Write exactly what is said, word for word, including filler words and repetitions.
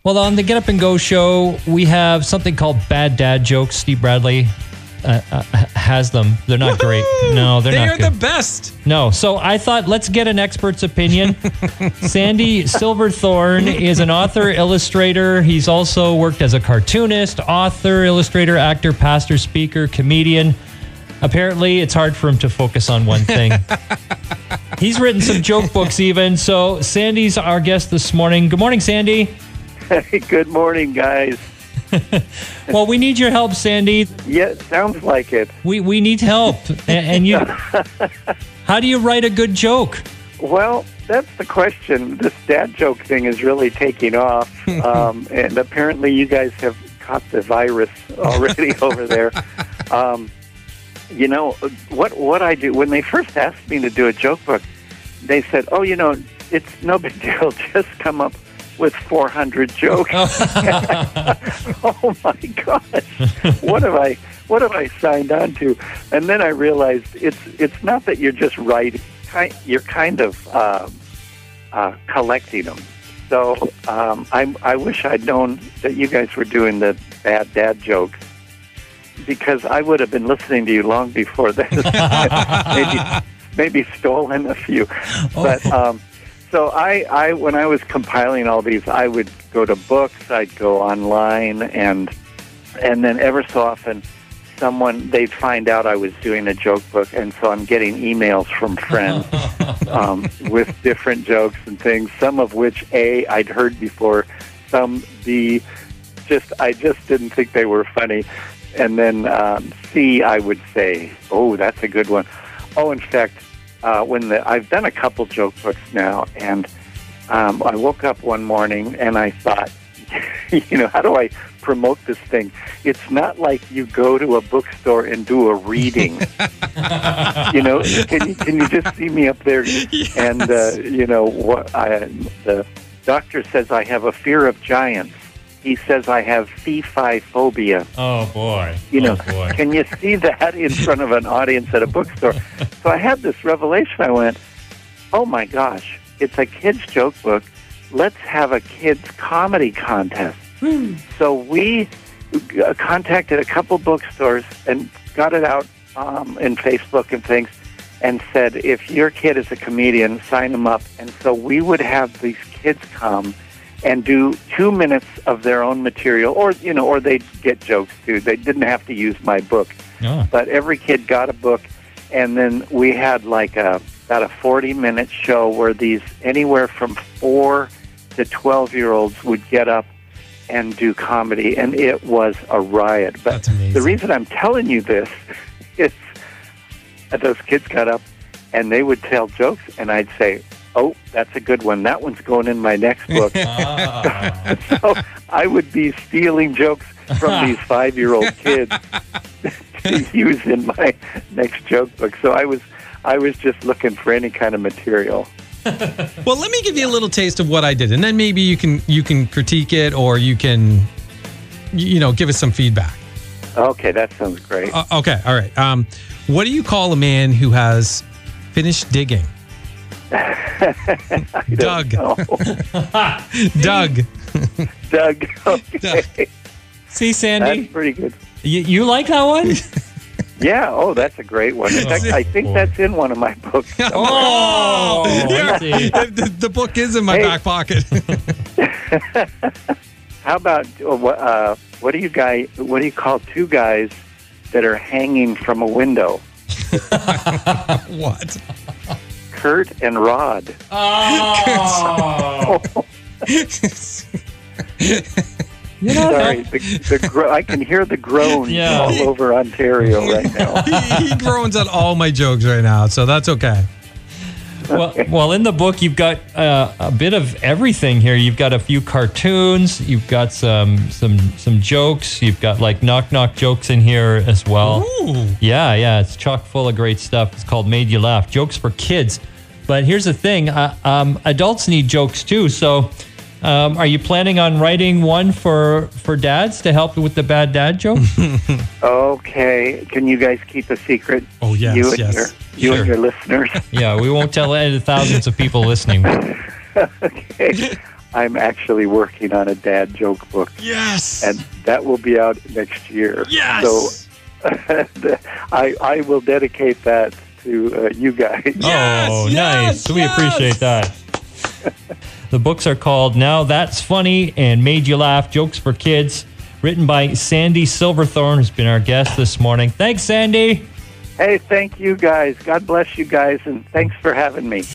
Well, on the Get Up and Go show, we have something called Bad Dad Jokes. Steve Bradley uh, uh, has them. They're not Woo-hoo! great. No, they're they not They are good. the best. No. So I thought, let's get an expert's opinion. Sandy Silverthorne is an author, illustrator. He's also worked as a cartoonist, author, illustrator, actor, pastor, speaker, comedian. Apparently, it's hard for him to focus on one thing. He's written some joke books even. So Sandy's our guest this morning. Good morning, Sandy. Hey, good morning, guys. Well, we need your help, Sandy. Yeah, it sounds like it. We we need help. And, and you, how do you write a good joke? Well, that's the question. This dad joke thing is really taking off. Um, and apparently you guys have caught the virus already over there. Um, you know, what what I do, when they first asked me to do a joke book, they said, oh, you know, it's no big deal. Just come up with four hundred jokes. Oh my gosh, what have I what have I signed on to? And then I realized it's it's not that you're just writing; you're kind of uh, uh, collecting them. So um, I I wish I'd known that you guys were doing the bad dad jokes, because I would have been listening to you long before this. maybe maybe stolen a few, but. Um, So I, I, when I was compiling all these, I would go to books, I'd go online, and and then ever so often, someone, they'd find out I was doing a joke book, and so I'm getting emails from friends um, with different jokes and things, some of which, A, I'd heard before, some, B, just I just didn't think they were funny, and then um, C, I would say, oh, that's a good one. Oh, in fact, Uh, when the, I've done a couple joke books now, and um, I woke up one morning and I thought, you know, how do I promote this thing? It's not like you go to a bookstore and do a reading. You know, can you, can you just see me up there? Yes. And, uh, you know, what I, the doctor says I have a fear of giants. He says I have fee-fi phobia. Oh, boy. You know, oh, boy. Can you see that in front of an audience at a bookstore? So I had this revelation. I went, oh, my gosh, it's a kid's joke book. Let's have a kid's comedy contest. So we uh, contacted a couple bookstores and got it out um, in Facebook and things and said, if your kid is a comedian, sign them up. And so we would have these kids come and do two minutes of their own material, or, you know, or they'd get jokes, too. They didn't have to use my book. Oh. But every kid got a book, and then we had like a, about a forty-minute show where these anywhere from four to twelve-year-olds would get up and do comedy, and it was a riot. But That's amazing. The reason I'm telling you this is that those kids got up, and they would tell jokes, and I'd say, oh, that's a good one. That one's going in my next book. Ah. So I would be stealing jokes from these five-year-old kids to use in my next joke book. So I was, I was just looking for any kind of material. Well, let me give you a little taste of what I did, and then maybe you can you can critique it, or you can, you know, give us some feedback. Okay, that sounds great. Uh, okay, all right. Um, what do you call a man who has finished digging? Doug. Doug. Doug. Okay. See, Sandy? That's pretty good. You, you like that one? Yeah, oh, that's a great one. In fact, I think boy. that's in one of my books. Oh, I see. the, the book is in my Hey. back pocket. How about, uh, what, uh, what do you guys, what do you call two guys that are hanging from a window? What? Kurt and Rod. Oh. You know, Sorry, the, the gro- I can hear the groans Yeah. all over Ontario right now. he, he groans at all my jokes right now, so that's okay. well, well, in the book, you've got uh, a bit of everything here. You've got a few cartoons. You've got some some some jokes. You've got like knock knock jokes in here as well. Ooh. Yeah, yeah, it's chock full of great stuff. It's called Made You Laugh, jokes for kids. But here's the thing: uh, um, adults need jokes too. So, um, are you planning on writing one for for dads to help with the bad dad joke? Okay, can you guys keep a secret? Oh, yes, you and yes. Your, you Sure. and your listeners. Yeah, we won't tell any of the thousands of people listening. Okay. I'm actually working on a dad joke book. Yes. And that will be out next year. Yes. So I, I will dedicate that to uh, you guys. Yes, oh, yes, nice. We yes. appreciate that. The books are called Now That's Funny and Made You Laugh, Jokes for Kids, written by Sandy Silverthorne, who's been our guest this morning. Thanks, Sandy. Hey, thank you guys. God bless you guys, and thanks for having me.